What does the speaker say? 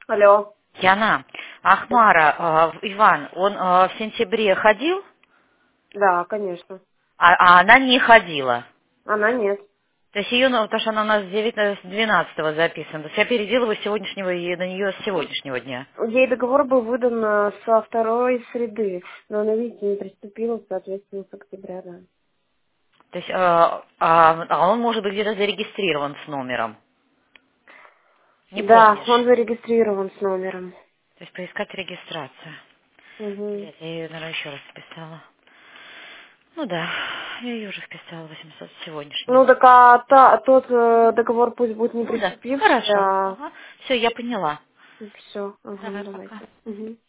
Алло. Яна, Ахмара, Иван, он в сентябре ходил, Да, конечно. а она не ходила. Она нет. То есть ее, потому что она у нас с 12 записана. То есть я переделываю с сегодняшнего и на нее с сегодняшнего дня. Ей договор был выдан со второй среды, но она, видите, не приступила, соответственно, с октября, да. То есть, он может быть где-то зарегистрирован с номером. Не Да, он помнишь? зарегистрирован с номером. То есть поискать регистрацию. Угу. Блядь, я ее, наверное, еще раз вписала. Ну да, я ее уже вписала 800 с сегодняшнего. Ну, так тот договор пусть будет не Ну да, приступивший, хорошо. а Ага. Все, я поняла. все. Ага, Давай, давайте. пока. Угу.